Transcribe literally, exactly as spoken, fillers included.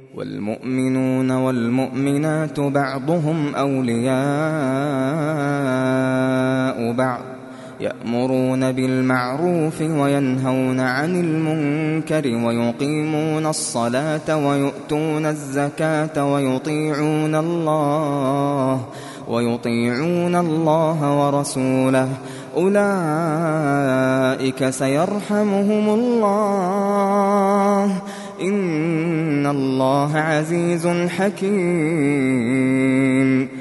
والمؤمنون والمؤمنات بعضهم أولياء بعض يأمرون بالمعروف وينهون عن المنكر ويقيمون الصلاة ويؤتون الزكاة ويطيعون الله ويطيعون الله ورسوله أولئك سيرحمهم الله إن الله عزيز حكيم.